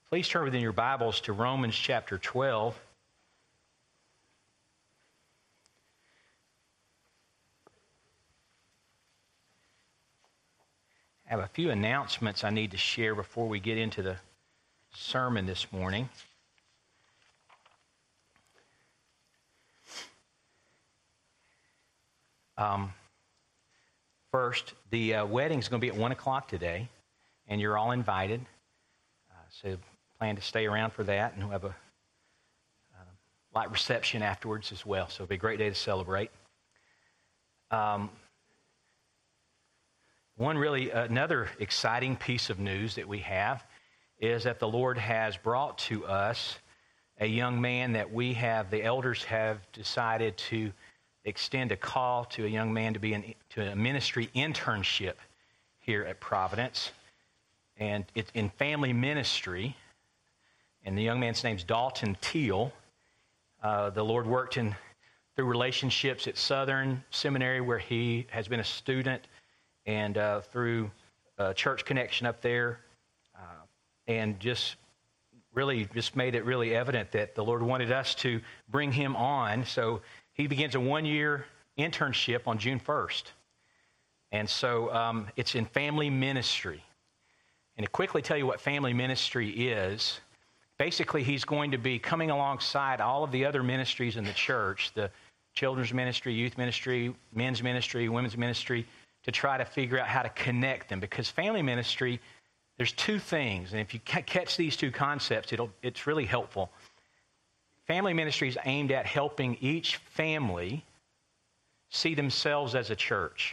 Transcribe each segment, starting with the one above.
Please turn within your Bibles to Romans chapter 12. I have a few announcements I need to share before we get into the sermon this morning. First, the wedding is going to be at 1 o'clock today, and you're all invited. So plan to stay around for that, and we'll have a light reception afterwards as well. So it'll be a great day to celebrate. Another exciting piece of news that we have is that the Lord has brought to us a young man that the elders have decided to extend a call to a young man to a ministry internship here at Providence. And it's in family ministry. And the young man's name's Dalton Teal. The Lord worked through relationships at Southern Seminary where he has been a student, and through church connection up there, and just made it really evident that the Lord wanted us to bring him on. So he begins a 1-year internship on June 1st. And so it's in family ministry. And to quickly tell you what family ministry is, basically he's going to be coming alongside all of the other ministries in the church, the children's ministry, youth ministry, men's ministry, women's ministry, to try to figure out how to connect them. Because family ministry, there's two things, and if you catch these two concepts, it's really helpful. Family ministry is aimed at helping each family see themselves as a church.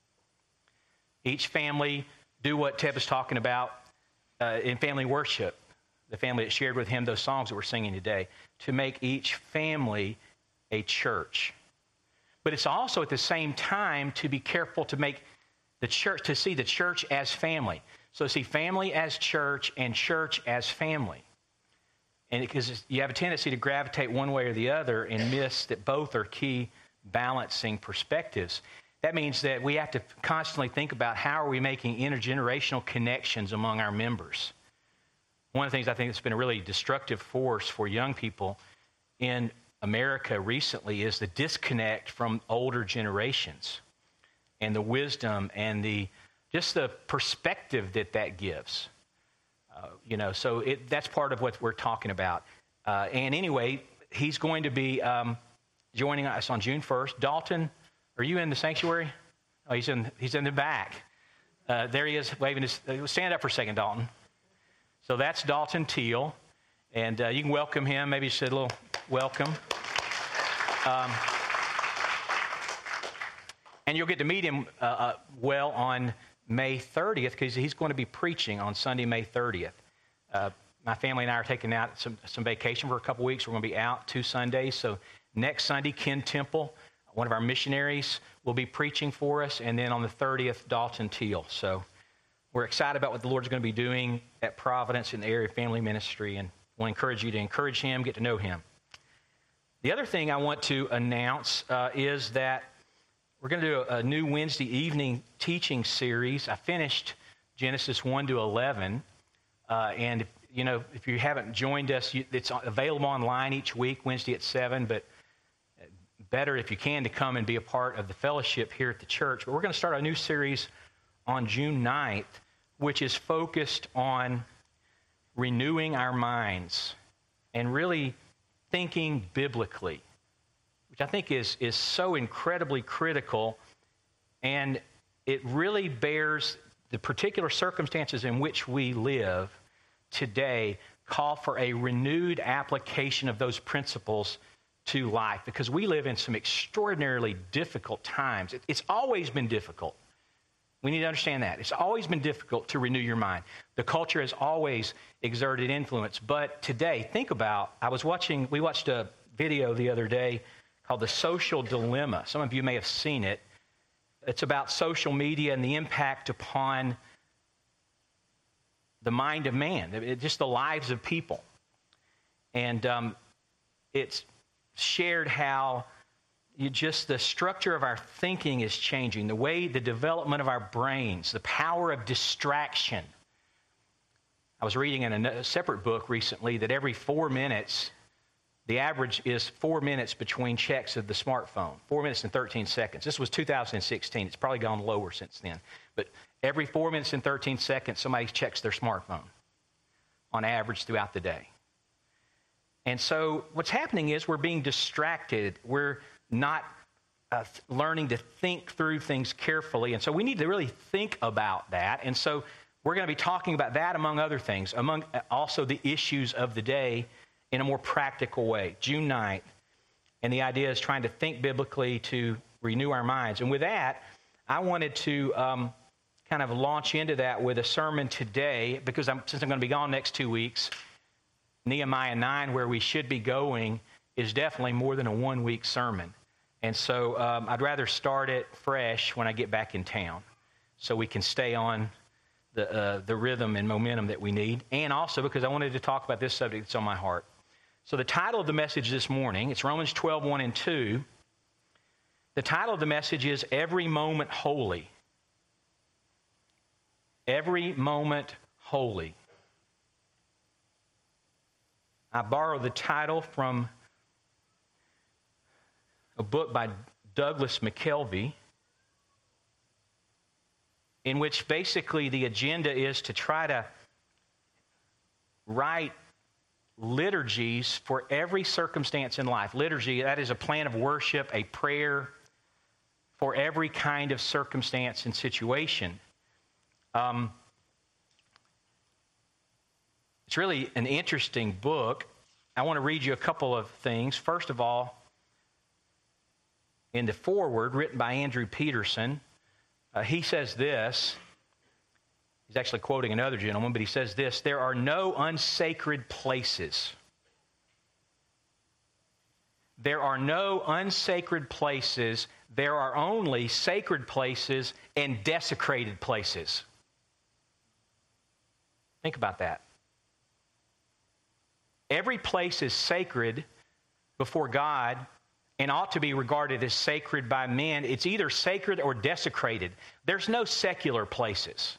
Each family do what Ted was talking about in family worship, the family that shared with him those songs that we're singing today, to make each family a church. But it's also at the same time to be careful to make the church, to see the church as family. So see family as church and church as family. And because you have a tendency to gravitate one way or the other and miss that both are key balancing perspectives. That means that we have to constantly think about how are we making intergenerational connections among our members. One of the things I think that's been a really destructive force for young people in America recently is the disconnect from older generations and the wisdom and just the perspective that gives. So that's part of what we're talking about. And anyway, he's going to be joining us on June 1st. Dalton, are you in the sanctuary? Oh, he's in the back. There he is, waving his. Stand up for a second, Dalton. So that's Dalton Teal, and you can welcome him. Maybe just a little welcome. And you'll get to meet him well on May 30th, because he's going to be preaching on Sunday, May 30th. My family and I are taking out some vacation for a couple weeks. We're going to be out 2 Sundays. So next Sunday, Ken Temple, one of our missionaries, will be preaching for us. And then on the 30th, Dalton Teal. So we're excited about what the Lord's going to be doing at Providence in the area of family ministry. And we'll encourage you to encourage him, get to know him. The other thing I want to announce is that we're going to do a new Wednesday evening teaching series. I finished Genesis 1 to 11. And if you haven't joined us, it's available online each week, Wednesday at 7. But better if you can to come and be a part of the fellowship here at the church. But we're going to start a new series on June 9th, which is focused on renewing our minds and really thinking biblically, which I think is so incredibly critical, and it really bears the particular circumstances in which we live today call for a renewed application of those principles to life, because we live in some extraordinarily difficult times. It's always been difficult. We need to understand that. It's always been difficult to renew your mind. The culture has always exerted influence. But today, think about, we watched a video the other day called The Social Dilemma. Some of you may have seen it. It's about social media and the impact upon the mind of man, just the lives of people. And it's shared how the structure of our thinking is changing, the development of our brains, the power of distraction. I was reading in a separate book recently that every 4 minutes, the average is 4 minutes between checks of the smartphone, 4 minutes and 13 seconds. This was 2016. It's probably gone lower since then. But every 4 minutes and 13 seconds, somebody checks their smartphone on average throughout the day. And so what's happening is we're being distracted. We're not learning to think through things carefully. And so we need to really think about that. And so we're going to be talking about that among other things, among also the issues of the day in a more practical way. June 9th. And the idea is trying to think biblically to renew our minds. And with that, I wanted to kind of launch into that with a sermon today, because since I'm going to be gone next 2 weeks, Nehemiah 9, where we should be going, is definitely more than a 1-week sermon. And so I'd rather start it fresh when I get back in town so we can stay on the rhythm and momentum that we need, and also because I wanted to talk about this subject that's on my heart. So the title of the message this morning, it's Romans 12, 1 and 2. The title of the message is Every Moment Holy. Every Moment Holy. I borrowed the title from a book by Douglas McKelvey, in which basically the agenda is to try to write liturgies for every circumstance in life. Liturgy, that is a plan of worship, a prayer for every kind of circumstance and situation. It's really an interesting book. I want to read you a couple of things. First of all, in the foreword written by Andrew Peterson, he says this. He's actually quoting another gentleman, but he says this: there are no unsacred places. There are no unsacred places. There are only sacred places and desecrated places. Think about that. Every place is sacred before God and ought to be regarded as sacred by men. It's either sacred or desecrated. There's no secular places.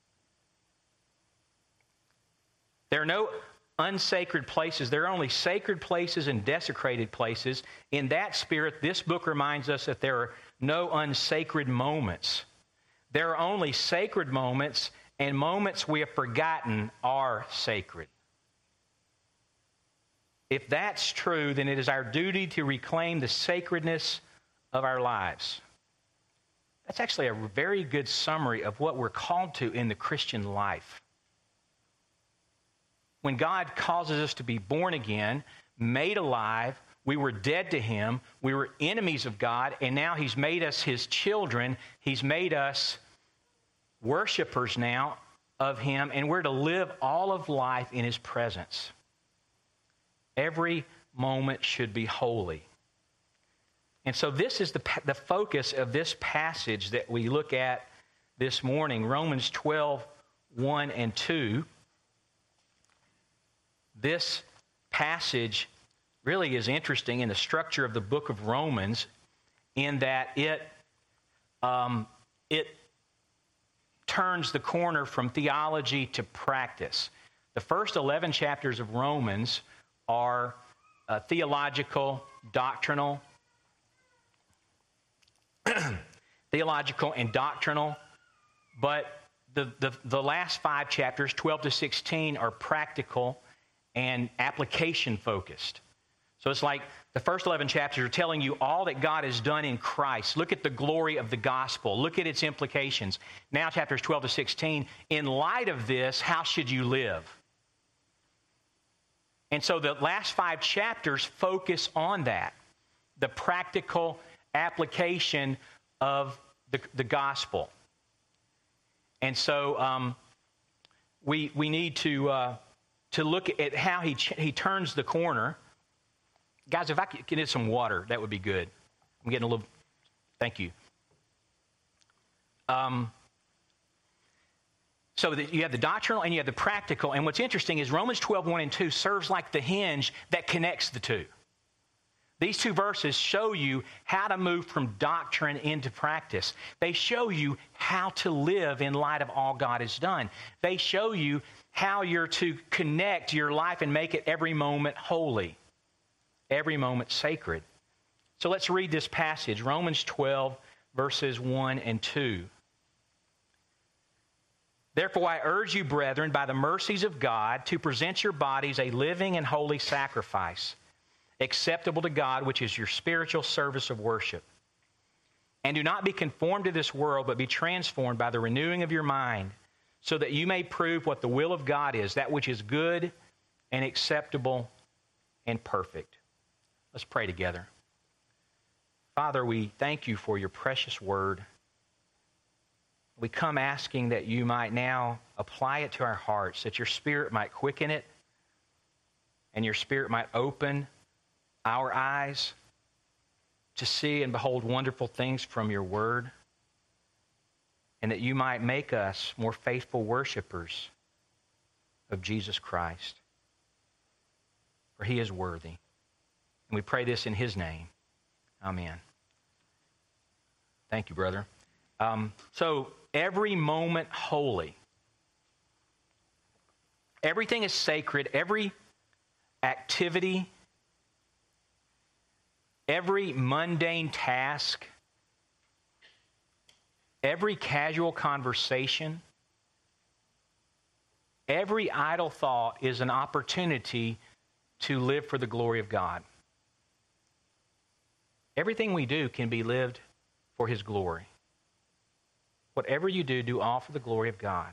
There are no unsacred places. There are only sacred places and desecrated places. In that spirit, this book reminds us that there are no unsacred moments. There are only sacred moments, and moments we have forgotten are sacred. If that's true, then it is our duty to reclaim the sacredness of our lives. That's actually a very good summary of what we're called to in the Christian life. When God causes us to be born again, made alive, we were dead to Him, we were enemies of God, and now He's made us His children. He's made us worshipers now of Him, and we're to live all of life in His presence. Every moment should be holy. And so this is the focus of this passage that we look at this morning, Romans 12, 1 and 2. This passage really is interesting in the structure of the book of Romans, in that it turns the corner from theology to practice. The first 11 chapters of Romans are theological, doctrinal, but the last 5 chapters, 12 to 16, are practical and application focused. So it's like the first 11 chapters are telling you all that God has done in Christ. Look at the glory of the gospel. Look at its implications. Now chapters 12 to 16, in light of this, how should you live? And so the last 5 chapters focus on that, the practical application of the gospel. And so we need to look at how he turns the corner. Guys, if I could get some water, that would be good. I'm getting a little, thank you. So you have the doctrinal and you have the practical. And what's interesting is Romans 12, 1 and 2 serves like the hinge that connects the two. These 2 verses show you how to move from doctrine into practice. They show you how to live in light of all God has done. They show you how you're to connect your life and make it every moment holy, every moment sacred. So let's read this passage, Romans 12, verses 1 and 2. Therefore, I urge you, brethren, by the mercies of God, to present your bodies a living and holy sacrifice, acceptable to God, which is your spiritual service of worship. And do not be conformed to this world, but be transformed by the renewing of your mind, so that you may prove what the will of God is, that which is good and acceptable and perfect. Let's pray together. Father, we thank you for your precious word. We come asking that you might now apply it to our hearts, that your Spirit might quicken it, and your Spirit might open our eyes to see and behold wonderful things from your word, and that you might make us more faithful worshipers of Jesus Christ. For he is worthy. And we pray this in his name. Amen. Thank you, brother. So every moment holy. Everything is sacred. Every activity, every mundane task, every casual conversation, every idle thought is an opportunity to live for the glory of God. Everything we do can be lived for his glory. Whatever you do, do all for the glory of God.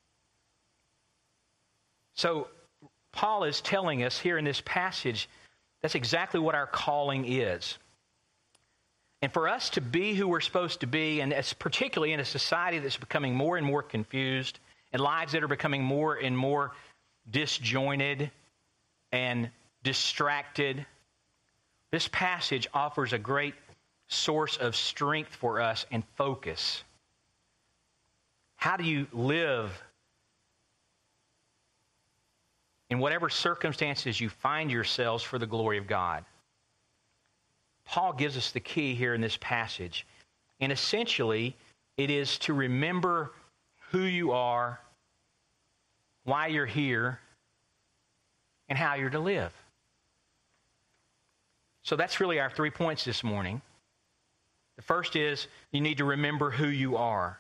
So Paul is telling us here in this passage that's exactly what our calling is. And for us to be who we're supposed to be, and it's particularly in a society that's becoming more and more confused, and lives that are becoming more and more disjointed and distracted, this passage offers a great source of strength for us and focus. How do you live in whatever circumstances you find yourselves for the glory of God? Paul gives us the key here in this passage. And essentially, it is to remember who you are, why you're here, and how you're to live. So that's really our 3 points this morning. The first is you need to remember who you are.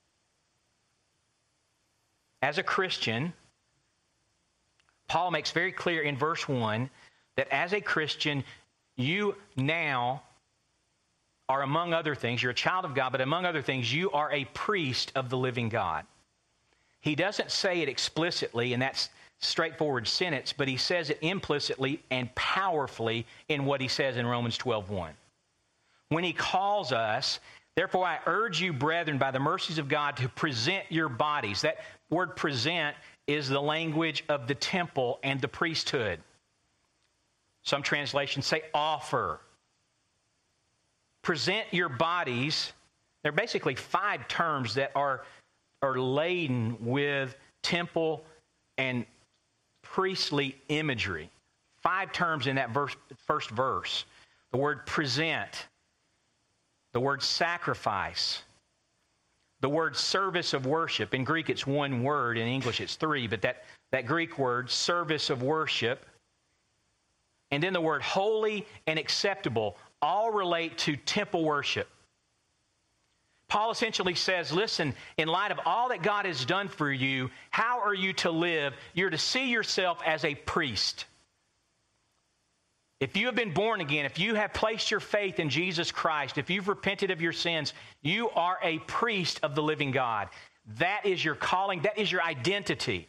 As a Christian, Paul makes very clear in verse 1 that as a Christian, you now are, among other things, you're a child of God, but among other things, you are a priest of the living God. He doesn't say it explicitly in that straightforward sentence, but he says it implicitly and powerfully in what he says in Romans 12:1. When he calls us, therefore I urge you, brethren, by the mercies of God, to present your bodies. That word present is the language of the temple and the priesthood. Some translations say offer. Present your bodies. There are basically 5 terms that are laden with temple and priestly imagery. 5 terms in that first verse. The word present, the word sacrifice, the word service of worship. In Greek, it's 1 word. In English, it's 3. But that Greek word, service of worship, and then the word holy and acceptable, all relate to temple worship. Paul essentially says, listen, in light of all that God has done for you, how are you to live? You're to see yourself as a priest. If you have been born again, if you have placed your faith in Jesus Christ, if you've repented of your sins, you are a priest of the living God. That is your calling. That is your identity.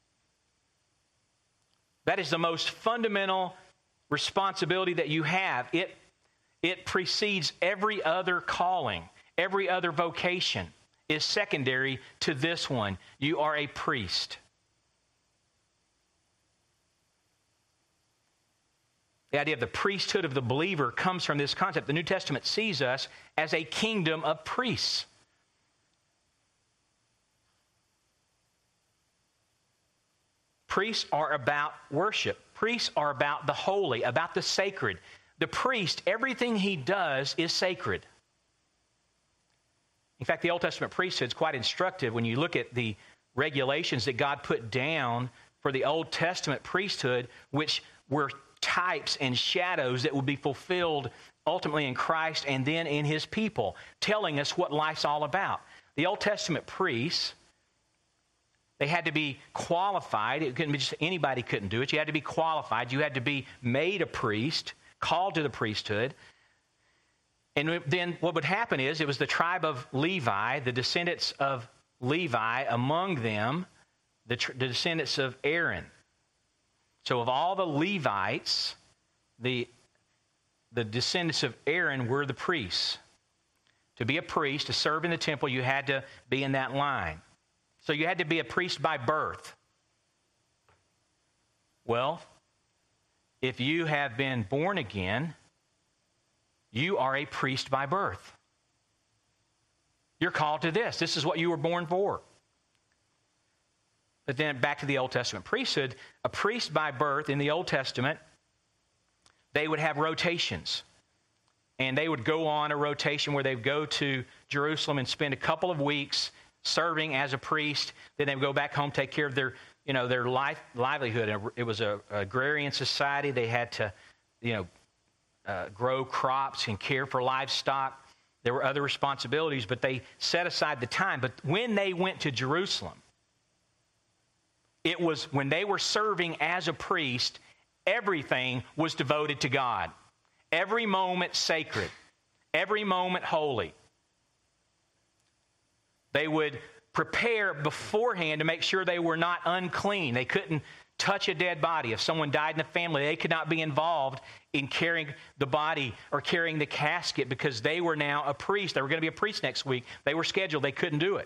That is the most fundamental responsibility that you have. It precedes every other calling. Every other vocation is secondary to this one. You are a priest. The idea of the priesthood of the believer comes from this concept. The New Testament sees us as a kingdom of priests. Priests are about worship. Priests are about the holy, about the sacred. The priest, everything he does is sacred. In fact, the Old Testament priesthood is quite instructive when you look at the regulations that God put down for the Old Testament priesthood, which were types and shadows that would be fulfilled ultimately in Christ and then in his people, telling us what life's all about. The Old Testament priests, they had to be qualified. It couldn't be just anybody couldn't do it. You had to be qualified. You had to be made a priest, called to the priesthood. And then what would happen is it was the tribe of Levi, the descendants of Levi, among them, the descendants of Aaron. So of all the Levites, the descendants of Aaron were the priests. To be a priest, to serve in the temple, you had to be in that line. So you had to be a priest by birth. Well, if you have been born again, you are a priest by birth. You're called to this. This is what you were born for. But then back to the Old Testament priesthood, a priest by birth in the Old Testament, they would have rotations. And they would go on a rotation where they would go to Jerusalem and spend a couple of weeks serving as a priest. Then they would go back home, take care of their livelihood. It was an agrarian society. They had to, grow crops and care for livestock. There were other responsibilities, but they set aside the time. But when they went to Jerusalem, it was when they were serving as a priest, everything was devoted to God. Every moment sacred. Every moment holy. They would prepare beforehand to make sure they were not unclean. They couldn't touch a dead body. If someone died in the family, they could not be involved in carrying the body or carrying the casket because they were now a priest. They were going to be a priest next week. They were scheduled. They couldn't do it.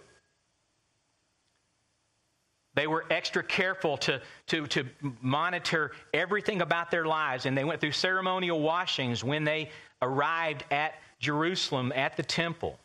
They were extra careful to monitor everything about their lives, and they went through ceremonial washings when they arrived at Jerusalem at the temple.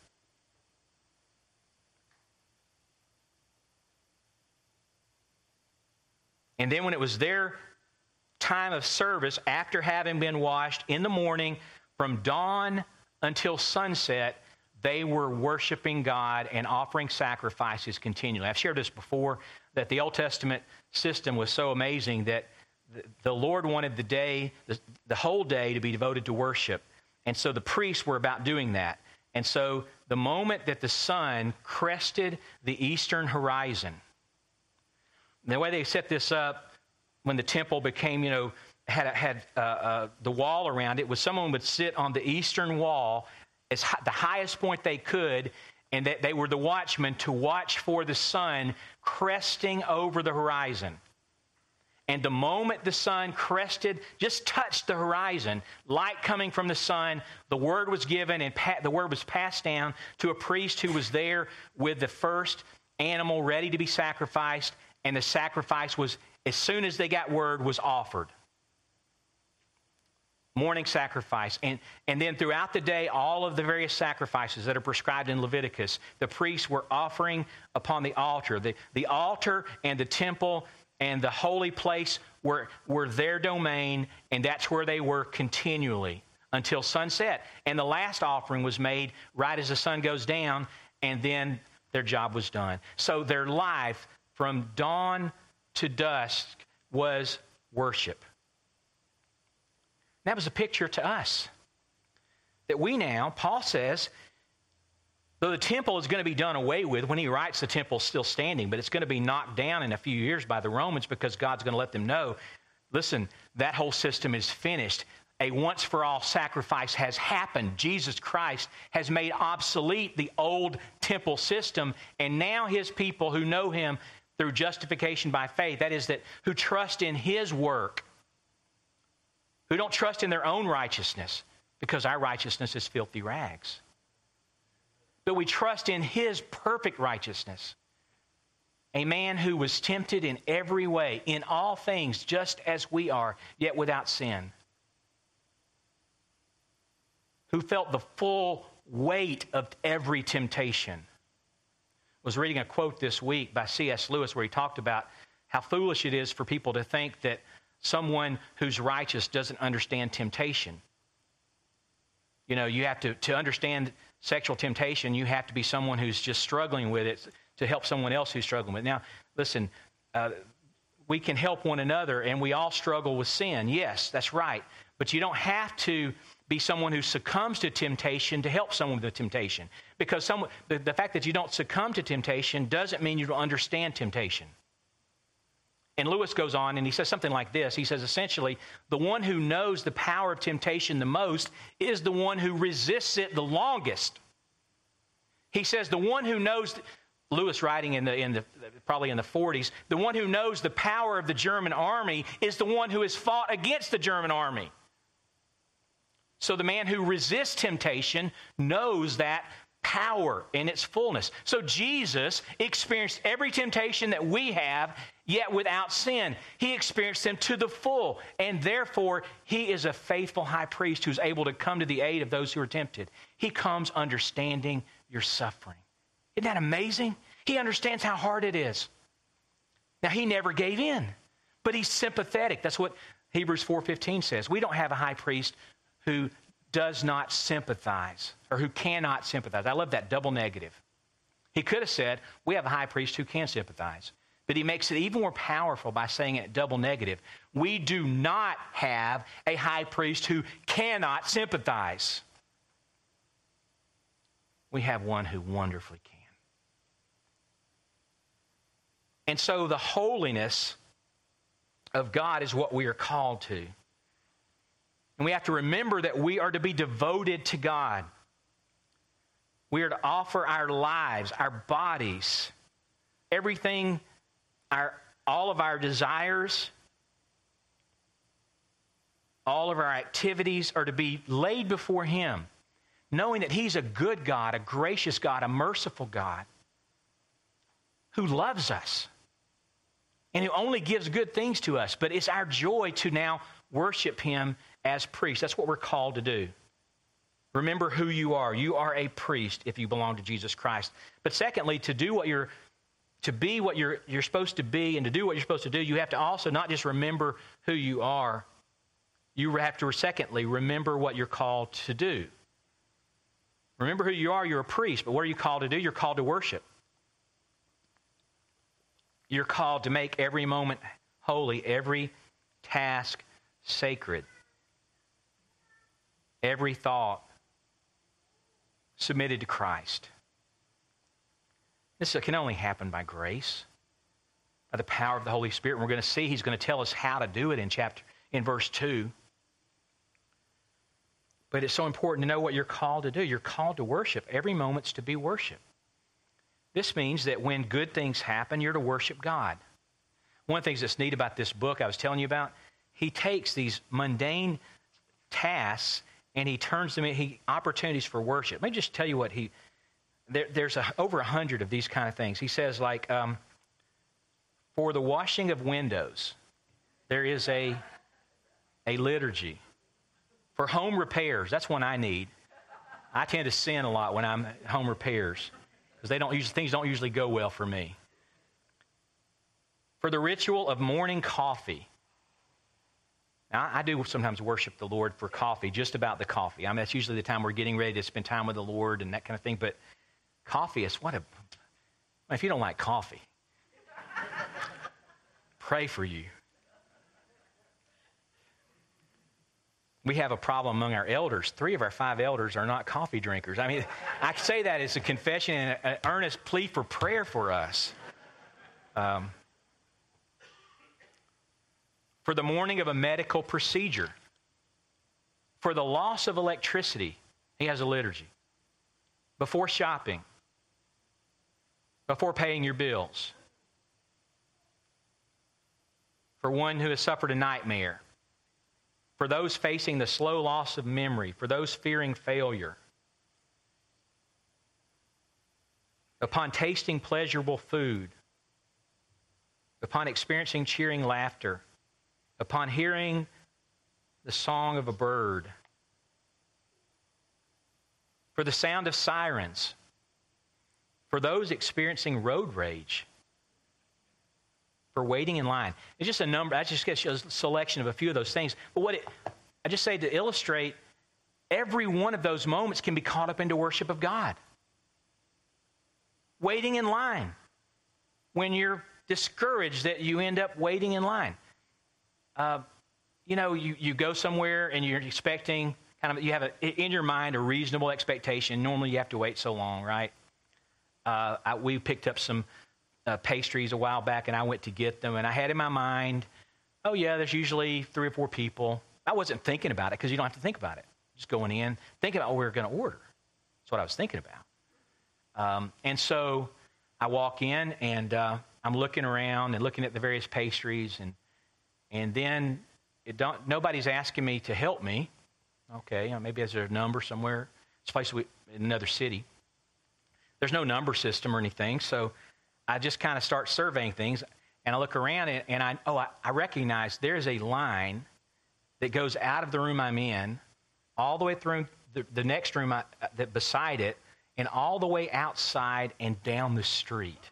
And then when it was their time of service, after having been washed in the morning from dawn until sunset, they were worshiping God and offering sacrifices continually. I've shared this before, that the Old Testament system was so amazing that the Lord wanted the whole day to be devoted to worship. And so the priests were about doing that. And so the moment that the sun crested the eastern horizon, the way they set this up when the temple became, had the wall around it, was someone would sit on the eastern wall the highest point they could, and that they were the watchmen to watch for the sun cresting over the horizon. And the moment the sun crested, just touched the horizon, light coming from the sun, the word was given and the word was passed down to a priest who was there with the first animal ready to be sacrificed, and the sacrifice was, as soon as they got word, was offered. Morning sacrifice. And then throughout the day, all of the various sacrifices that are prescribed in Leviticus, the priests were offering upon the altar. The altar and the temple and the holy place were their domain, and that's where they were continually until sunset. And the last offering was made right as the sun goes down, and then their job was done. So their life from dawn to dusk was worship. That was a picture to us. That we now, Paul says, though the temple is going to be done away with, when he writes the temple is still standing, but it's going to be knocked down in a few years by the Romans because God's going to let them know, listen, that whole system is finished. A once-for-all sacrifice has happened. Jesus Christ has made obsolete the old temple system, and now his people who know him through justification by faith, that is, that who trust in his work, who don't trust in their own righteousness, because our righteousness is filthy rags. But we trust in his perfect righteousness. A man who was tempted in every way, in all things, just as we are, yet without sin. Who felt the full weight of every temptation. I was reading a quote this week by C.S. Lewis where he talked about how foolish it is for people to think that someone who's righteous doesn't understand temptation. You have to understand sexual temptation, you have to be someone who's just struggling with it to help someone else who's struggling with it. Now, listen, we can help one another, and we all struggle with sin. Yes, that's right. But you don't have to be someone who succumbs to temptation to help someone with temptation. Because the fact that you don't succumb to temptation doesn't mean you don't understand temptation. And Lewis goes on and he says something like this. He says, essentially, the one who knows the power of temptation the most is the one who resists it the longest. He says the one who knows, Lewis writing probably in the 40s, the one who knows the power of the German army is the one who has fought against the German army. So the man who resists temptation knows that power in its fullness. So Jesus experienced every temptation that we have, yet without sin. He experienced them to the full, and therefore he is a faithful high priest who's able to come to the aid of those who are tempted. He comes understanding your suffering. Isn't that amazing? He understands how hard it is. Now, he never gave in, but he's sympathetic. That's what Hebrews 4:15 says. We don't have a high priest who does not sympathize or who cannot sympathize. I love that double negative. He could have said, we have a high priest who can sympathize. But he makes it even more powerful by saying it double negative. We do not have a high priest who cannot sympathize. We have one who wonderfully can. And so the holiness of God is what we are called to. And we have to remember that we are to be devoted to God. We are to offer our lives, our bodies, everything, all of our desires, all of our activities are to be laid before Him, knowing that He's a good God, a gracious God, a merciful God who loves us and who only gives good things to us. But it's our joy to now worship Him as priests. That's what we're called to do. Remember who you are. You are a priest if you belong to Jesus Christ. But secondly, to be what you're supposed to be, and to do what you're supposed to do, you have to also not just remember who you are. You have to, secondly, remember what you're called to do. Remember who you are. You're a priest, but what are you called to do? You're called to worship. You're called to make every moment holy, every task sacred, every thought submitted to Christ. This can only happen by grace, by the power of the Holy Spirit. And we're going to see He's going to tell us how to do it in verse 2. But it's so important to know what you're called to do. You're called to worship. Every moment's to be worship. This means that when good things happen, you're to worship God. One of the things that's neat about this book I was telling you about, he takes these mundane tasks and he turns them into opportunities for worship. Let me just tell you what there's over 100 of these kind of things. He says, like, for the washing of windows, there is a liturgy. For home repairs, that's one I need. I tend to sin a lot when I'm at home repairs because things don't usually go well for me. For the ritual of morning coffee. Now, I do sometimes worship the Lord for coffee, just about the coffee. I mean, that's usually the time we're getting ready to spend time with the Lord and that kind of thing. But coffee is if you don't like coffee, pray for you. We have a problem among our elders. 3 of our 5 elders are not coffee drinkers. I mean, I say that as a confession and an earnest plea for prayer for us. For the morning of a medical procedure. For the loss of electricity, he has a liturgy. Before shopping. Before paying your bills. For one who has suffered a nightmare. For those facing the slow loss of memory. For those fearing failure. Upon tasting pleasurable food. Upon experiencing cheering laughter. Upon hearing the song of a bird. For the sound of sirens. For those experiencing road rage. For waiting in line. It's just a number. I just get a selection of a few of those things. But I just say to illustrate, every one of those moments can be caught up into worship of God. Waiting in line. when you're discouraged that you end up waiting in line. You go somewhere and you're expecting you have in your mind a reasonable expectation. Normally you have to wait so long, right? We picked up some pastries a while back, and I went to get them, and I had in my mind, oh yeah, there's usually 3 or 4 people. I wasn't thinking about it because you don't have to think about it. Just going in, thinking about what we were going to order. That's what I was thinking about. And so I walk in, and I'm looking around and looking at the various pastries, and then nobody's asking me to help me. Okay, maybe there's a number somewhere. It's a place in another city. There's no number system or anything, so I just kind of start surveying things, and I look around, and I recognize there's a line that goes out of the room I'm in, all the way through the next room that beside it, and all the way outside and down the street.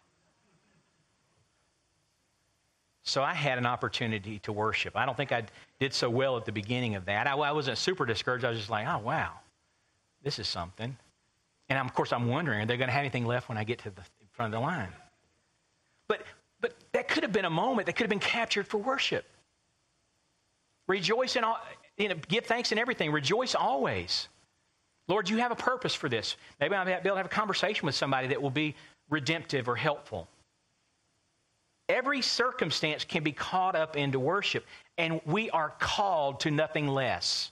So I had an opportunity to worship. I don't think I did so well at the beginning of that. I wasn't super discouraged. I was just like, oh, wow, this is something. And of course, I'm wondering, are they going to have anything left when I get to the front of the line? But that could have been a moment that could have been captured for worship. Rejoice in all, give thanks in everything. Rejoice always. Lord, you have a purpose for this. Maybe I'll be able to have a conversation with somebody that will be redemptive or helpful. Every circumstance can be caught up into worship, and we are called to nothing less.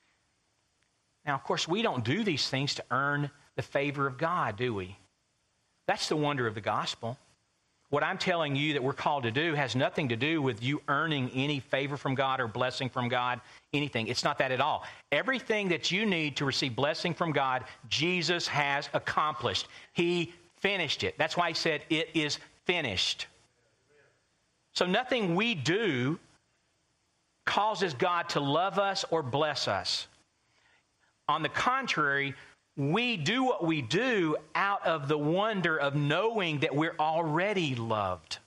Now, of course, we don't do these things to earn the favor of God, do we? That's the wonder of the gospel. What I'm telling you that we're called to do has nothing to do with you earning any favor from God or blessing from God, anything. It's not that at all. Everything that you need to receive blessing from God, Jesus has accomplished. He finished it. That's why he said, it is finished. So nothing we do causes God to love us or bless us. On the contrary, we do what we do out of the wonder of knowing that we're already loved.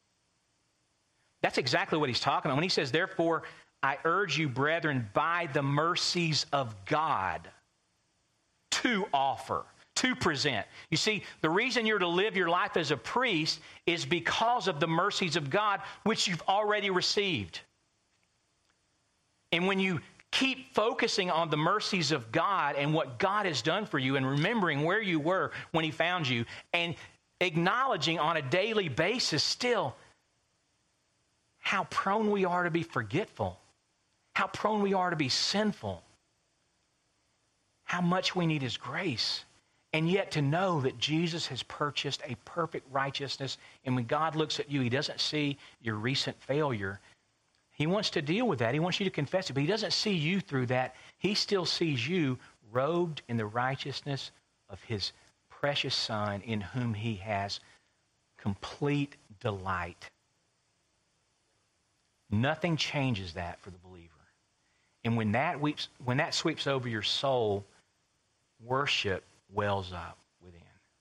That's exactly what he's talking about. When he says, therefore, I urge you, brethren, by the mercies of God, to offer, to present. You see, the reason you're to live your life as a priest is because of the mercies of God, which you've already received. And when you keep focusing on the mercies of God and what God has done for you and remembering where you were when he found you and acknowledging on a daily basis still how prone we are to be forgetful, how prone we are to be sinful, how much we need his grace, and yet to know that Jesus has purchased a perfect righteousness, and when God looks at you, he doesn't see your recent failure. He wants to deal with that. He wants you to confess it, but he doesn't see you through that. He still sees you robed in the righteousness of his precious Son, in whom he has complete delight. Nothing changes that for the believer. And when that sweeps over your soul, worship wells up within.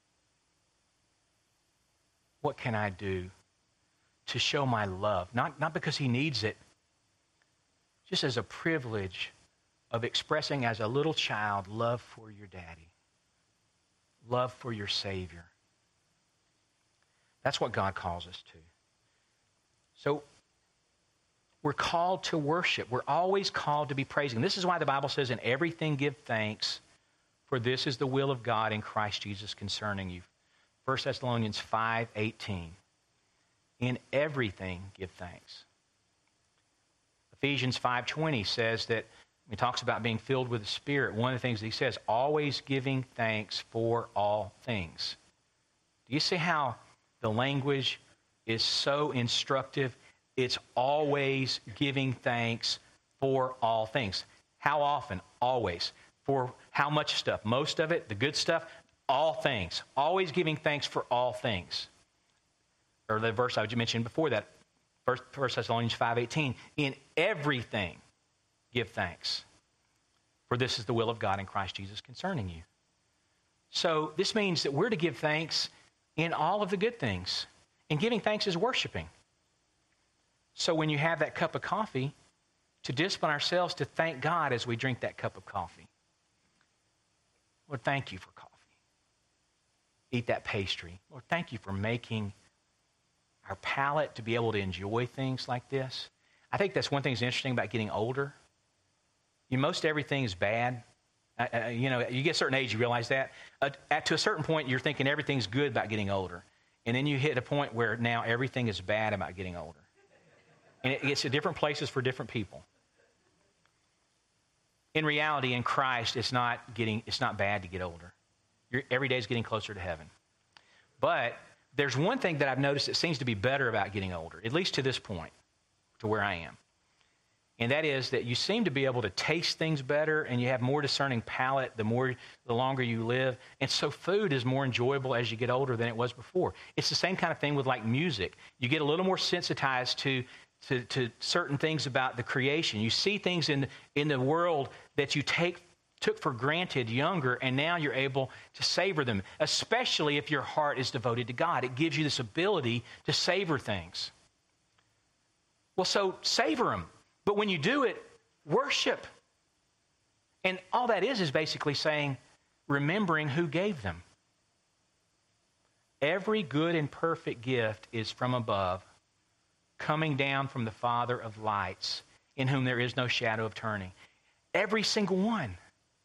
What can I do to show my love? Not because he needs it, just as a privilege of expressing as a little child love for your daddy, love for your Savior. That's what God calls us to. So we're called to worship. We're always called to be praising. This is why the Bible says, in everything give thanks, for this is the will of God in Christ Jesus concerning you. 1 Thessalonians 5:18. In everything give thanks. Ephesians 5:20 says that, he talks about being filled with the Spirit. One of the things that he says, always giving thanks for all things. Do you see how the language is so instructive? It's always giving thanks for all things. How often? Always. For how much stuff? Most of it, the good stuff, all things. Always giving thanks for all things. Or the verse I mentioned before that, 1 Thessalonians 5:18. In everything give thanks, for this is the will of God in Christ Jesus concerning you. So this means that we're to give thanks in all of the good things. And giving thanks is worshiping. So when you have that cup of coffee, to discipline ourselves to thank God as we drink that cup of coffee. Lord, thank you for coffee. Eat that pastry. Lord, thank you for making our palate to be able to enjoy things like this. I think that's one thing that's interesting about getting older. Most everything is bad. You get a certain age, you realize that. To a certain point, you're thinking everything's good about getting older. And then you hit a point where now everything is bad about getting older. And it's at different places for different people. In reality, in Christ, it's not bad to get older. Every day is getting closer to heaven. But there's one thing that I've noticed that seems to be better about getting older, at least to this point, to where I am. And that is that you seem to be able to taste things better, and you have more discerning palate the longer you live. And so food is more enjoyable as you get older than it was before. It's the same kind of thing with like music. You get a little more sensitized to certain things about the creation. You see things in the world that you took for granted younger, and now you're able to savor them, especially if your heart is devoted to God. It gives you this ability to savor things. Well, so savor them. But when you do it, worship. And all that is basically saying, remembering who gave them. Every good and perfect gift is from above, coming down from the Father of lights, in whom there is no shadow of turning. Every single one.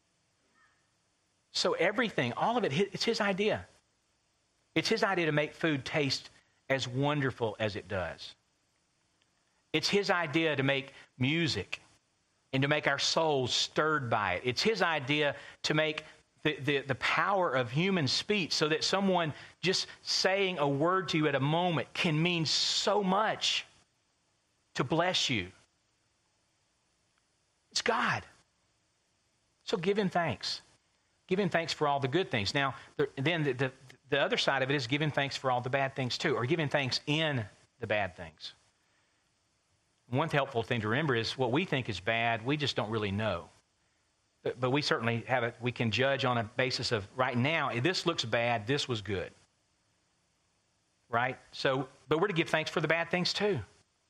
So everything, all of it, it's His idea. It's His idea to make food taste as wonderful as it does. It's His idea to make music and to make our souls stirred by it. It's His idea to make the power of human speech so that someone just saying a word to you at a moment can mean so much to bless you. It's God. So give Him thanks. Give Him thanks for all the good things. Now, then the other side of it is giving thanks for all the bad things too, or giving thanks in the bad things. One helpful thing to remember is what we think is bad, we just don't really know. But we certainly we can judge on a basis of right now, if this looks bad, this was good. Right? But we're to give thanks for the bad things too.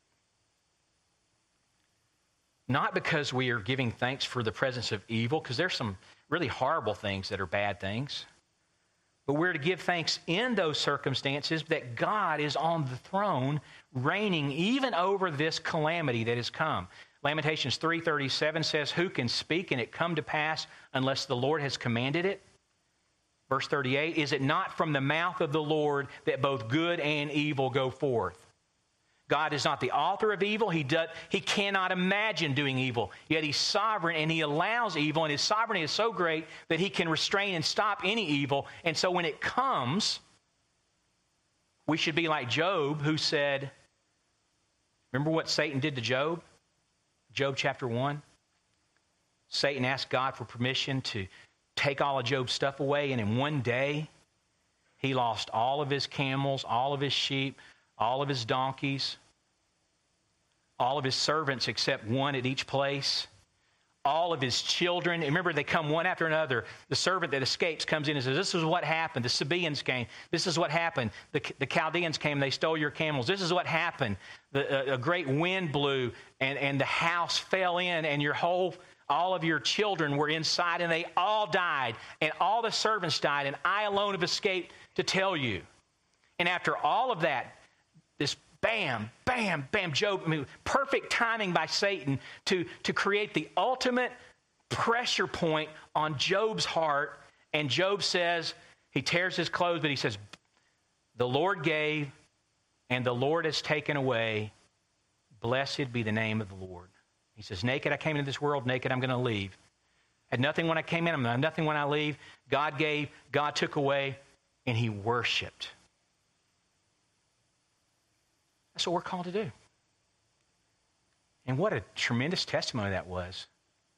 Not because we are giving thanks for the presence of evil, because there's some really horrible things that are bad things. But we're to give thanks in those circumstances that God is on the throne, reigning even over this calamity that has come. Lamentations 3:37 says, "Who can speak and it come to pass unless the Lord has commanded it?" Verse 38, "Is it not from the mouth of the Lord that both good and evil go forth?" God is not the author of evil. He cannot imagine doing evil. Yet He's sovereign and He allows evil, and His sovereignty is so great that He can restrain and stop any evil. And so when it comes, we should be like Job, who said, remember what Satan did to Job? Job chapter 1. Satan asked God for permission to take all of Job's stuff away, and in one day, he lost all of his camels, all of his sheep, all of his donkeys, all of his servants except one at each place, all of his children. Remember, they come one after another. The servant that escapes comes in and says, "This is what happened." The Sabaeans came. "This is what happened." The Chaldeans came. They stole your camels. "This is what happened." A great wind blew, and the house fell in, and all of your children were inside, and they all died, and all the servants died, and I alone have escaped to tell you. And after all of that, this bam, bam, bam, Job, perfect timing by Satan to create the ultimate pressure point on Job's heart. And Job says, he tears his clothes, but he says, "The Lord gave, and the Lord has taken away. Blessed be the name of the Lord." He says, "Naked I came into this world, naked I'm going to leave. Had nothing when I came in, I'm going to have nothing when I leave. God gave, God took away," and he worshiped. That's what we're called to do. And what a tremendous testimony that was.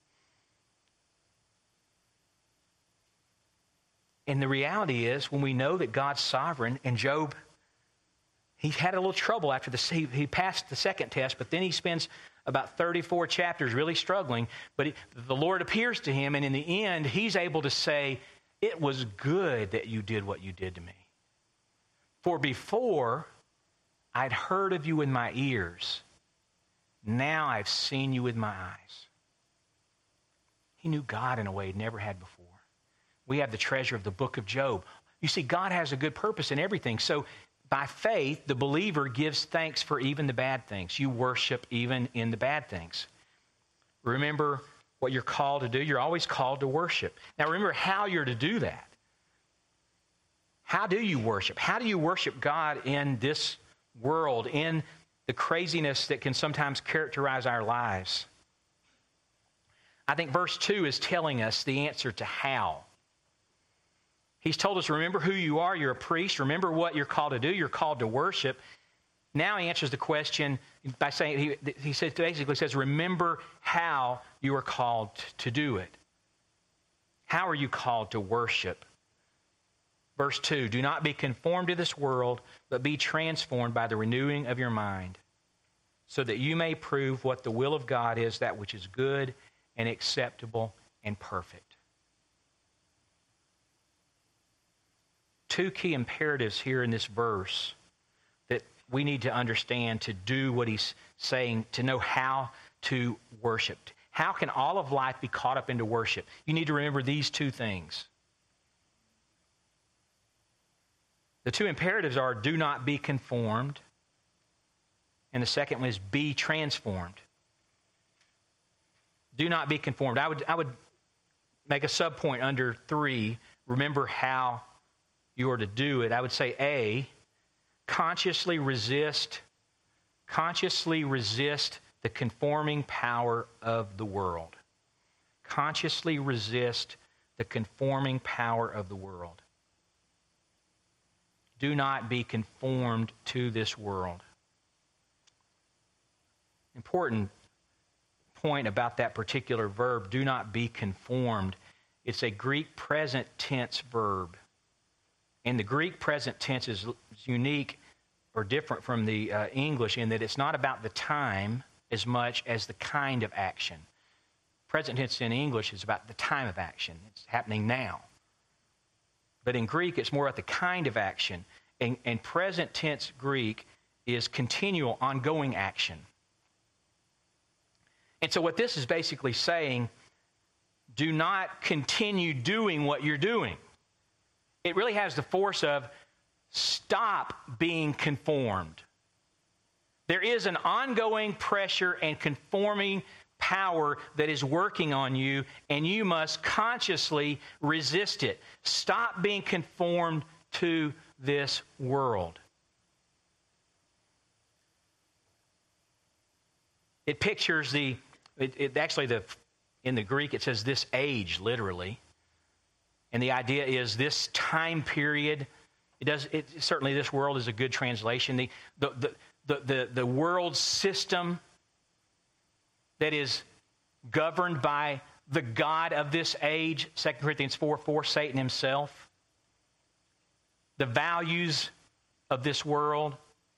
And the reality is, when we know that God's sovereign, and Job, he had a little trouble after he passed the second test, but then he spends about 34 chapters really struggling. But the Lord appears to him, and in the end, he's able to say, "It was good that you did what you did to me. For before I'd heard of you with my ears, now I've seen you with my eyes." He knew God in a way he'd never had before. We have the treasure of the book of Job. You see, God has a good purpose in everything. So by faith, the believer gives thanks for even the bad things. You worship even in the bad things. Remember what you're called to do. You're always called to worship. Now remember how you're to do that. How do you worship? How do you worship God in this world, in the craziness that can sometimes characterize our lives? I think verse 2 is telling us the answer to how. He's told us, remember who you are. You're a priest. Remember what you're called to do. You're called to worship. Now he answers the question by saying, he says, basically says, remember how you are called to do it. How are you called to worship? Verse 2, do not be conformed to this world, but be transformed by the renewing of your mind, so that you may prove what the will of God is, that which is good and acceptable and perfect. Two key imperatives here in this verse that we need to understand to do what he's saying, to know how to worship. How can all of life be caught up into worship? You need to remember these two things. The two imperatives are, do not be conformed, and the second one is, be transformed. Do not be conformed. I would make a subpoint under 3, remember how you are to do it. I would say A, consciously resist the conforming power of the world. Consciously resist the conforming power of the world. Do not be conformed to this world. Important point about that particular verb, do not be conformed. It's a Greek present tense verb. And the Greek present tense is unique or different from the English in that it's not about the time as much as the kind of action. Present tense in English is about the time of action. It's happening now. But in Greek, it's more about the kind of action. And present tense Greek is continual, ongoing action. And so what this is basically saying, do not continue doing what you're doing. It really has the force of stop being conformed. There is an ongoing pressure and conforming power that is working on you, and you must consciously resist it. Stop being conformed to this world. It pictures in the Greek it says this age, literally. And the idea is this time period. Certainly this world is a good translation. The world system that is governed by the God of this age, 2 Corinthians 4:4, Satan himself. The values of this world,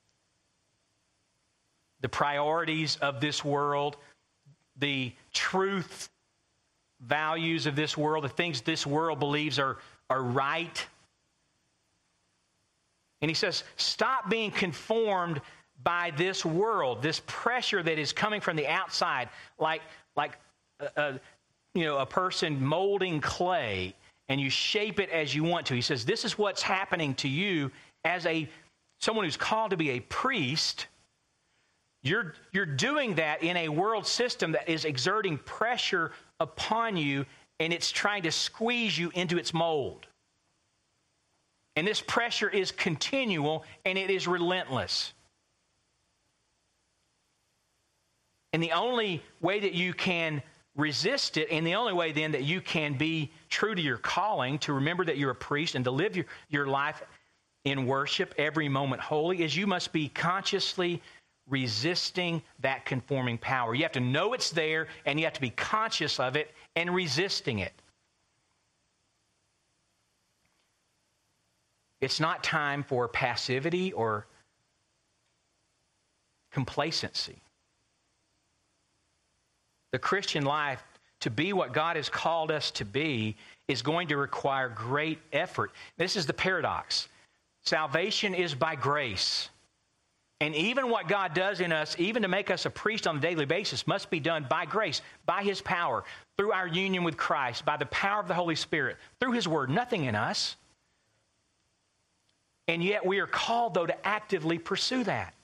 the priorities of this world, the truth values of this world, the things this world believes are right. And he says, stop being conformed by this world, this pressure that is coming from the outside, like a person molding clay, and you shape it as you want to. He says, this is what's happening to you as someone who's called to be a priest. You're doing that in a world system that is exerting pressure upon you, and it's trying to squeeze you into its mold. And this pressure is continual, and it is relentless. And the only way that you can resist it, and the only way then that you can be true to your calling, to remember that you're a priest and to live your life in worship every moment holy, is you must be consciously resisting that conforming power. You have to know it's there, and you have to be conscious of it and resisting it. It's not time for passivity or complacency. The Christian life, to be what God has called us to be, is going to require great effort. This is the paradox. Salvation is by grace. And even what God does in us, even to make us a priest on a daily basis, must be done by grace, by His power, through our union with Christ, by the power of the Holy Spirit, through His Word, nothing in us. And yet we are called, though, to actively pursue that.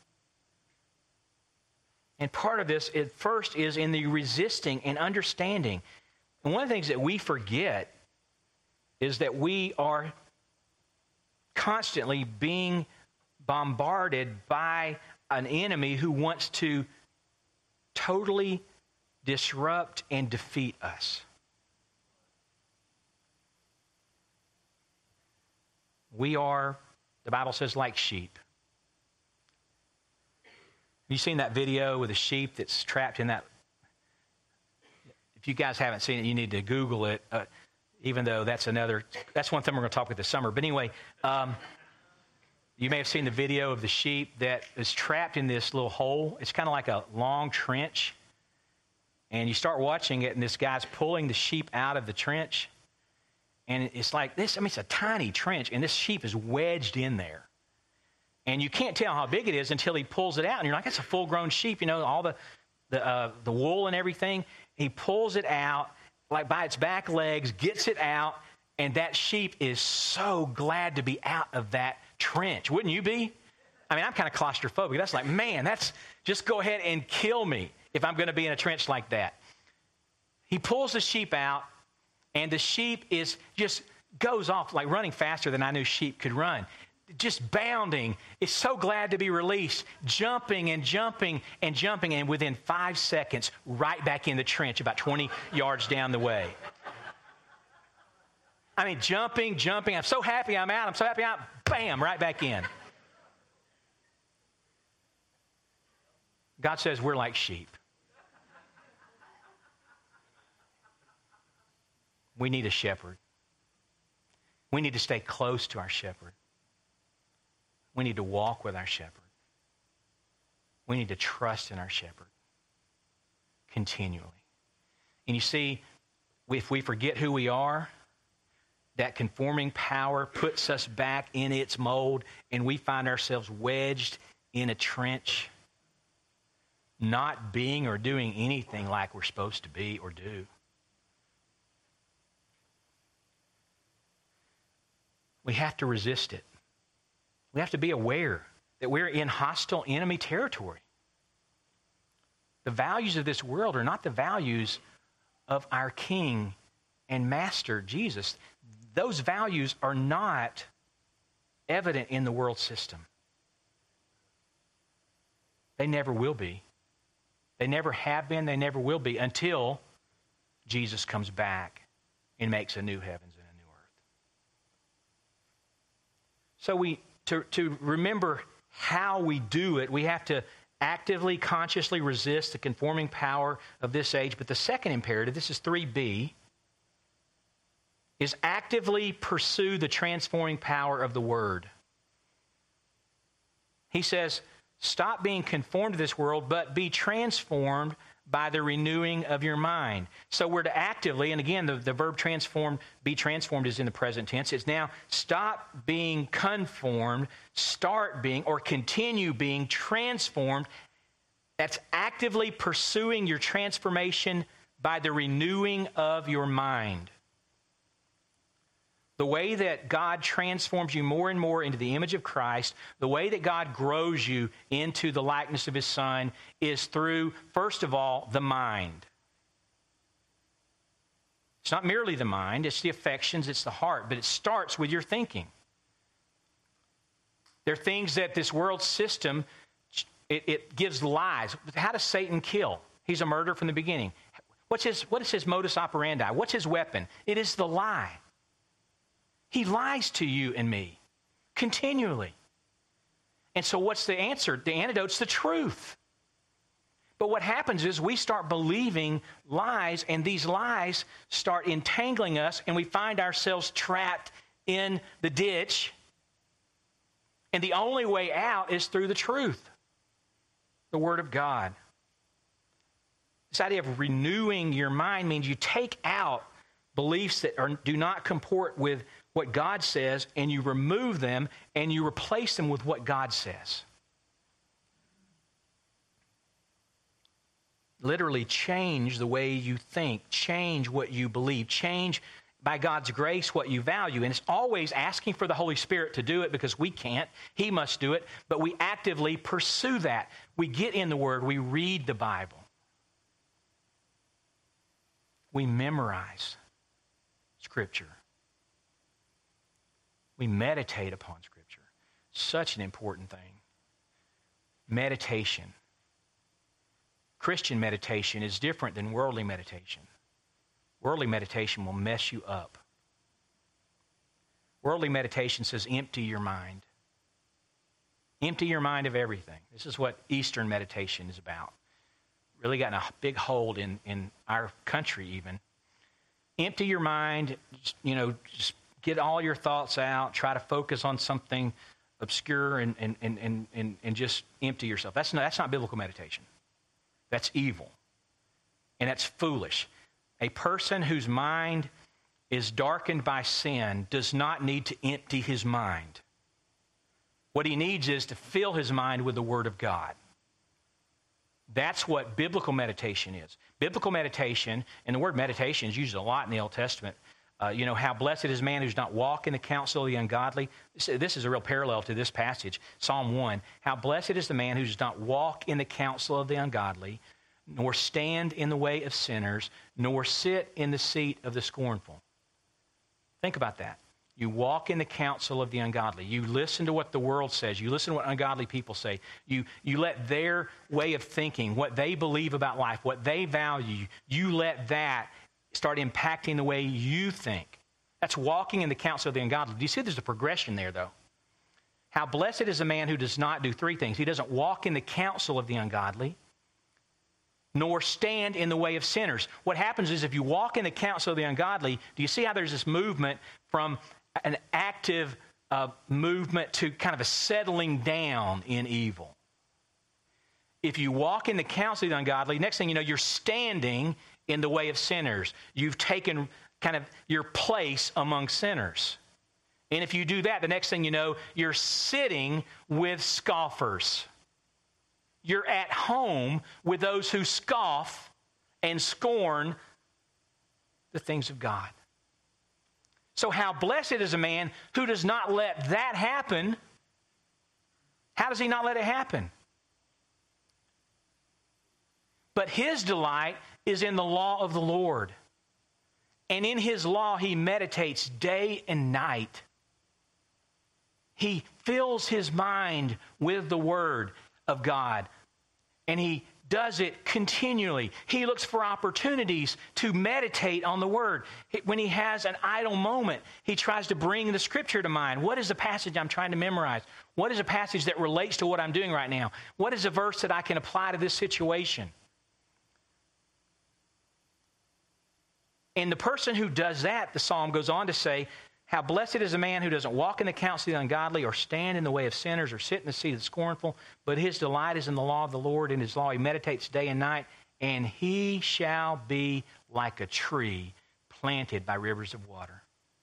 And part of this, at first, is in the resisting and understanding. And one of the things that we forget is that we are constantly being bombarded by an enemy who wants to totally disrupt and defeat us. We are, the Bible says, like sheep. Have you seen that video with a sheep that's trapped in that? If you guys haven't seen it, you need to Google it, even though that's one thing we're going to talk about this summer. But anyway, you may have seen the video of the sheep that is trapped in this little hole. It's kind of like a long trench. And you start watching it, and this guy's pulling the sheep out of the trench. And it's like this, it's a tiny trench, and this sheep is wedged in there. And you can't tell how big it is until he pulls it out. And you're like, it's a full-grown sheep, all the wool and everything. He pulls it out, like by its back legs, gets it out, and that sheep is so glad to be out of that trench. Wouldn't you be? I'm kind of claustrophobic. That's like, man, just go ahead and kill me if I'm going to be in a trench like that. He pulls the sheep out, and the sheep just goes off like running faster than I knew sheep could run. Just bounding, is so glad to be released, jumping and jumping and jumping, and within 5 seconds, right back in the trench about 20 yards down the way. Jumping. I'm so happy I'm out. Bam, right back in. God says we're like sheep. We need a shepherd. We need to stay close to our shepherd. We need to walk with our shepherd. We need to trust in our shepherd continually. And you see, if we forget who we are, that conforming power puts us back in its mold, and we find ourselves wedged in a trench, not being or doing anything like we're supposed to be or do. We have to resist it. We have to be aware that we're in hostile enemy territory. The values of this world are not the values of our King and Master, Jesus. Those values are not evident in the world system. They never will be. They never have been. They never will be until Jesus comes back and makes a new heavens and a new earth. So to remember how we do it, we have to actively, consciously resist the conforming power of this age. But the second imperative, this is 3B, is actively pursue the transforming power of the Word. He says, stop being conformed to this world, but be transformed by the renewing of your mind. So we're to actively, and again, the verb transformed, be transformed is in the present tense. It's now stop being conformed, start being, or continue being transformed. That's actively pursuing your transformation by the renewing of your mind. The way that God transforms you more and more into the image of Christ, the way that God grows you into the likeness of His Son is through, first of all, the mind. It's not merely the mind, it's the affections, it's the heart, but it starts with your thinking. There are things that this world system, it gives lies. How does Satan kill? He's a murderer from the beginning. What is his modus operandi? What's his weapon? It is the lie. He lies to you and me continually. And so what's the answer? The antidote's the truth. But what happens is we start believing lies, and these lies start entangling us, and we find ourselves trapped in the ditch. And the only way out is through the truth, the Word of God. This idea of renewing your mind means you take out beliefs that do not comport with what God says, and you remove them, and you replace them with what God says. Literally change the way you think, change what you believe, change by God's grace what you value. And it's always asking for the Holy Spirit to do it because we can't. He must do it. But we actively pursue that. We get in the Word. We read the Bible. We memorize Scripture. We meditate upon Scripture. Such an important thing. Meditation. Christian meditation is different than worldly meditation. Worldly meditation will mess you up. Worldly meditation says empty your mind. Empty your mind of everything. This is what Eastern meditation is about. Really gotten a big hold in our country even. Empty your mind, just get all your thoughts out, try to focus on something obscure and just empty yourself. That's not biblical meditation. That's evil. And that's foolish. A person whose mind is darkened by sin does not need to empty his mind. What he needs is to fill his mind with the Word of God. That's what biblical meditation is. Biblical meditation, and the word meditation is used a lot in the Old Testament. How blessed is man who does not walk in the counsel of the ungodly. This is a real parallel to this passage, Psalm 1. How blessed is the man who does not walk in the counsel of the ungodly, nor stand in the way of sinners, nor sit in the seat of the scornful. Think about that. You walk in the counsel of the ungodly. You listen to what the world says. You listen to what ungodly people say. You let their way of thinking, what they believe about life, what they value, you let that start impacting the way you think. That's walking in the counsel of the ungodly. Do you see there's a progression there, though? How blessed is a man who does not do three things. He doesn't walk in the counsel of the ungodly, nor stand in the way of sinners. What happens is if you walk in the counsel of the ungodly, do you see how there's this movement from an active movement to kind of a settling down in evil? If you walk in the counsel of the ungodly, next thing you know, you're standing in the way of sinners. You've taken kind of your place among sinners. And if you do that, the next thing you know, you're sitting with scoffers. You're at home with those who scoff and scorn the things of God. So how blessed is a man who does not let that happen. How does he not let it happen? But his delight is in the law of the Lord. And in his law he meditates day and night. He fills his mind with the Word of God. And he does it continually. He looks for opportunities to meditate on the Word. When he has an idle moment, he tries to bring the Scripture to mind. What is the passage I'm trying to memorize? What is a passage that relates to what I'm doing right now? What is a verse that I can apply to this situation? And the person who does that, the psalm goes on to say, how blessed is a man who doesn't walk in the counsel of the ungodly or stand in the way of sinners or sit in the seat of the scornful, but his delight is in the law of the Lord. In his law he meditates day and night, and he shall be like a tree planted by rivers of water,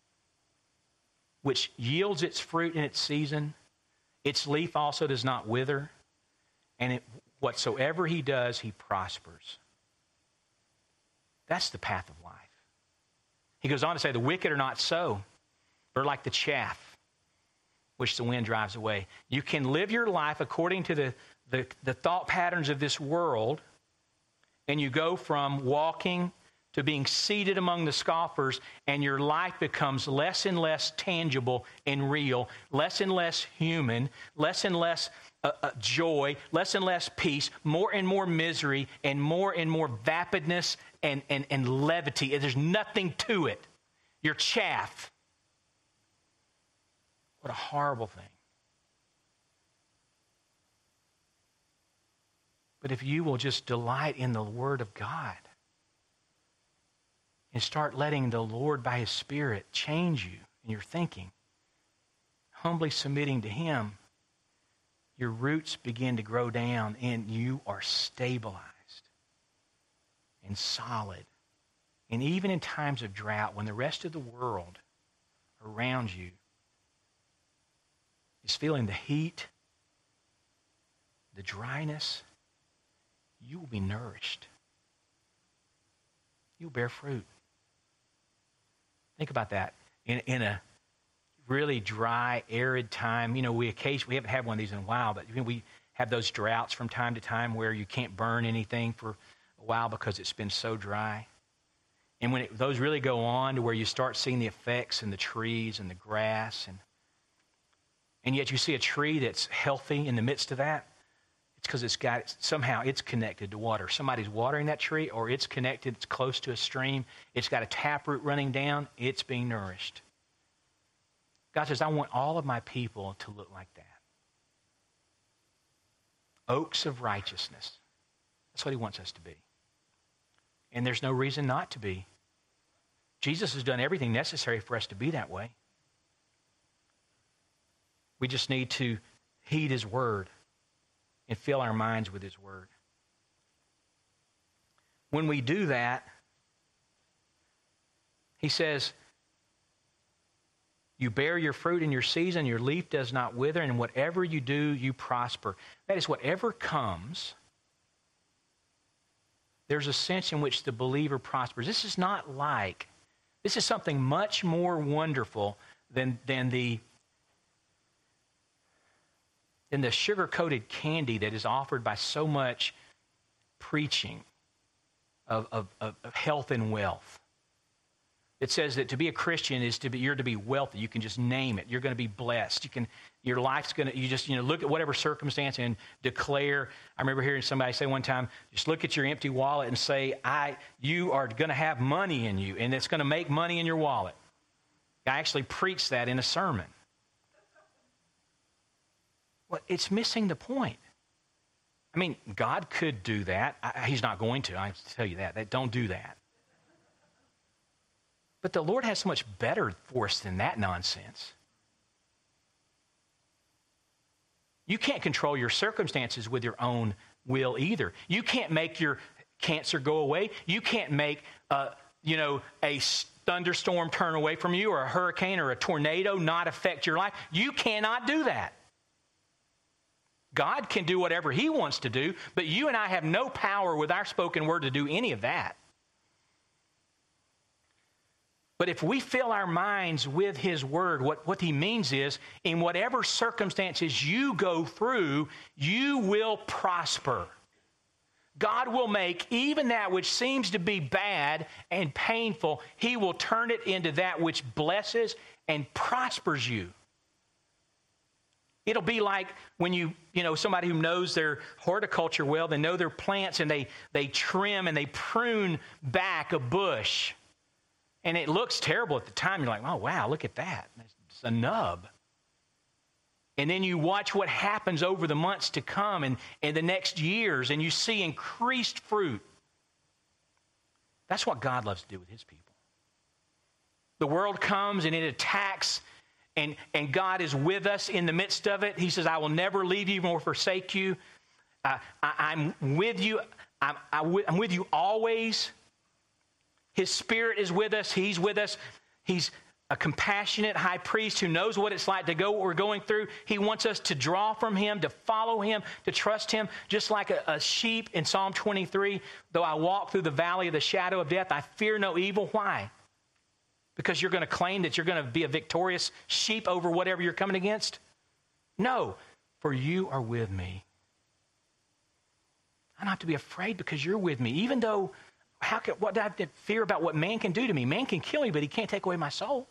which yields its fruit in its season. Its leaf also does not wither, and whatsoever he does, he prospers. That's the path of life. He goes on to say, the wicked are not so. They're like the chaff, which the wind drives away. You can live your life according to the thought patterns of this world, and you go from walking to being seated among the scoffers, and your life becomes less and less tangible and real, less and less human, less and less joy, less and less peace, more and more misery, and more vapidness and levity. There's nothing to it. You're chaff. What a horrible thing. But if you will just delight in the Word of God and start letting the Lord by His Spirit change you in your thinking, humbly submitting to Him, your roots begin to grow down and you are stabilized and solid. And even in times of drought, when the rest of the world around you is feeling the heat, the dryness, you will be nourished. You'll bear fruit. Think about that. In a really dry, arid time, we haven't had one of these in a while, but we have those droughts from time to time where you can't burn anything for a while because it's been so dry. And when those really go on to where you start seeing the effects in the trees and the grass, and yet you see a tree that's healthy in the midst of that, it's because somehow it's connected to water. Somebody's watering that tree, or it's connected, it's close to a stream, it's got a taproot running down, it's being nourished. God says, I want all of my people to look like that. Oaks of righteousness. That's what he wants us to be. And there's no reason not to be. Jesus has done everything necessary for us to be that way. We just need to heed his word and fill our minds with his word. When we do that, he says, you bear your fruit in your season, your leaf does not wither, and whatever you do, you prosper. That is, whatever comes, there's a sense in which the believer prospers. This is something much more wonderful than the sugar-coated candy that is offered by so much preaching of health and wealth. It says that to be a Christian is you're to be wealthy. You can just name it. You're going to be blessed. Your life's going to, you just, look at whatever circumstance and declare. I remember hearing somebody say one time, just look at your empty wallet and say, you are going to have money in you, and it's going to make money in your wallet. I actually preached that in a sermon. Well, it's missing the point. I mean, God could do that. He's not going to. I tell you that. Don't do that. But the Lord has so much better for us than that nonsense. You can't control your circumstances with your own will either. You can't make your cancer go away. You can't make, a thunderstorm turn away from you, or a hurricane or a tornado not affect your life. You cannot do that. God can do whatever he wants to do, but you and I have no power with our spoken word to do any of that. But if we fill our minds with his word, what he means is, in whatever circumstances you go through, you will prosper. God will make even that which seems to be bad and painful, he will turn it into that which blesses and prospers you. It'll be like when somebody who knows their horticulture well, they know their plants, and they trim and they prune back a bush. And it looks terrible at the time. You're like, oh, wow, look at that. It's a nub. And then you watch what happens over the months to come and the next years, and you see increased fruit. That's what God loves to do with his people. The world comes and it attacks, and God is with us in the midst of it. He says, I will never leave you nor forsake you. I'm with you. I'm with you always. His Spirit is with us. He's with us. He's a compassionate high priest who knows what it's like to go what we're going through. He wants us to draw from him, to follow him, to trust him, just like a sheep in Psalm 23. Though I walk through the valley of the shadow of death, I fear no evil. Why? Because you're going to claim that you're going to be a victorious sheep over whatever you're coming against? No, for you are with me. I don't have to be afraid because you're with me, even though what do I have to fear about what man can do to me? Man can kill me, but he can't take away my soul.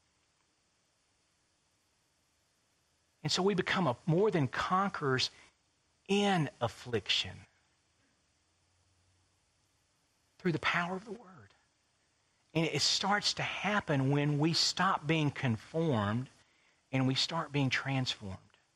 And so we become more than conquerors in affliction through the power of the word. And it starts to happen when we stop being conformed and we start being transformed.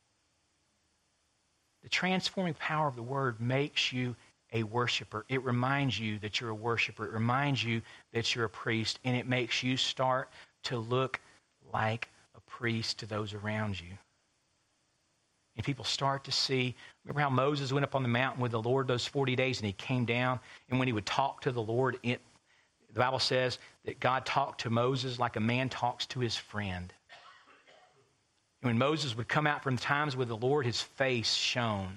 The transforming power of the word makes you a worshiper. It reminds you that you're a worshiper. It reminds you that you're a priest, and it makes you start to look like a priest to those around you. And people start to see, remember how Moses went up on the mountain with the Lord those 40 days, and he came down, and when he would talk to the Lord, the Bible says that God talked to Moses like a man talks to his friend. And when Moses would come out from times with the Lord, his face shone.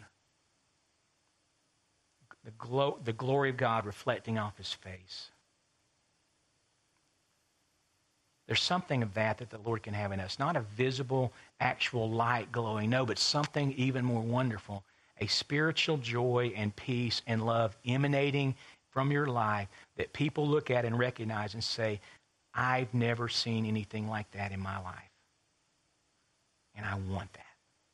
The glory of God reflecting off his face. There's something of that the Lord can have in us. Not a visible, actual light glowing, no, but something even more wonderful. A spiritual joy and peace and love emanating from your life that people look at and recognize and say, I've never seen anything like that in my life. And I want that.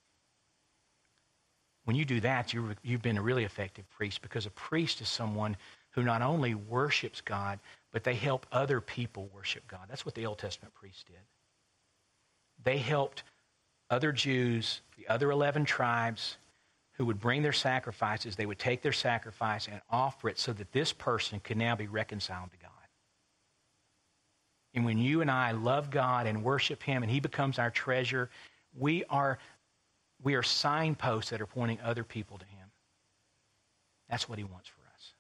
When you do that, you've been a really effective priest, because a priest is someone who not only worships God, but they help other people worship God. That's what the Old Testament priests did. They helped other Jews, the other 11 tribes, who would bring their sacrifices. They would take their sacrifice and offer it so that this person could now be reconciled to God. And when you and I love God and worship Him and He becomes our treasure, we are signposts that are pointing other people to Him. That's what He wants for us.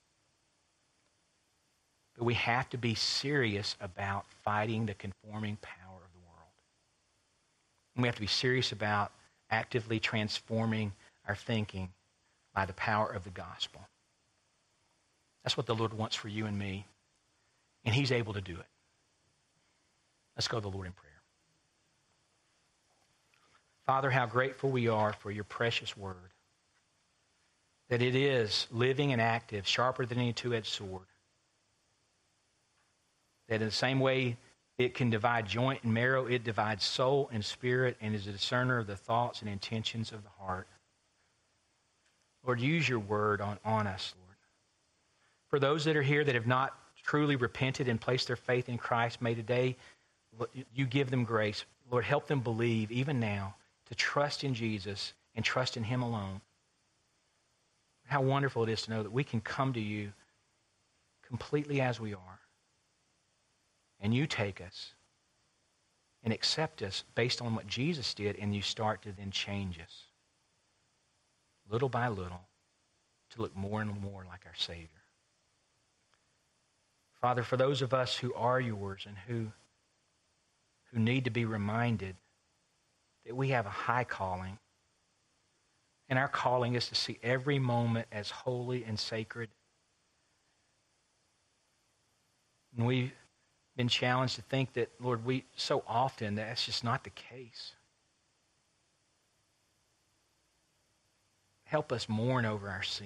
But we have to be serious about fighting the conforming power of the world. And we have to be serious about actively transforming our thinking by the power of the gospel. That's what the Lord wants for you and me. And He's able to do it. Let's go to the Lord in prayer. Father, how grateful we are for your precious word. That it is living and active, sharper than any two-edged sword. That in the same way it can divide joint and marrow, it divides soul and spirit and is a discerner of the thoughts and intentions of the heart. Lord, use your word on us, Lord. For those that are here that have not truly repented and placed their faith in Christ, may today you give them grace. Lord, help them believe even now to trust in Jesus and trust in Him alone. How wonderful it is to know that we can come to you completely as we are. And you take us and accept us based on what Jesus did, and you start to then change us little by little to look more and more like our Savior. Father, for those of us who are yours and who need to be reminded that we have a high calling, and our calling is to see every moment as holy and sacred. And we've been challenged to think that, Lord, so often that's just not the case. Help us mourn over our sin.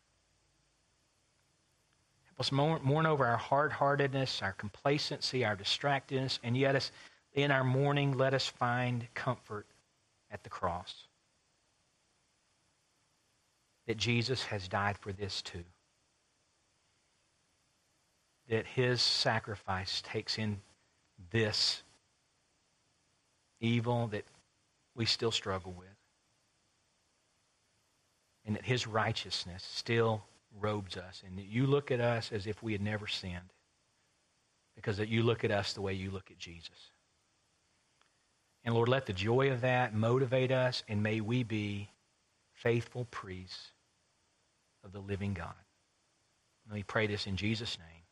Help us mourn over our hard-heartedness, our complacency, our distractedness, and yet in our mourning, let us find comfort at the cross. That Jesus has died for this too. That His sacrifice takes in this evil that we still struggle with. And that His righteousness still robes us. And that you look at us as if we had never sinned. Because that you look at us the way you look at Jesus. And Lord, let the joy of that motivate us, and may we be faithful priests of the living God. Let me pray this in Jesus' name.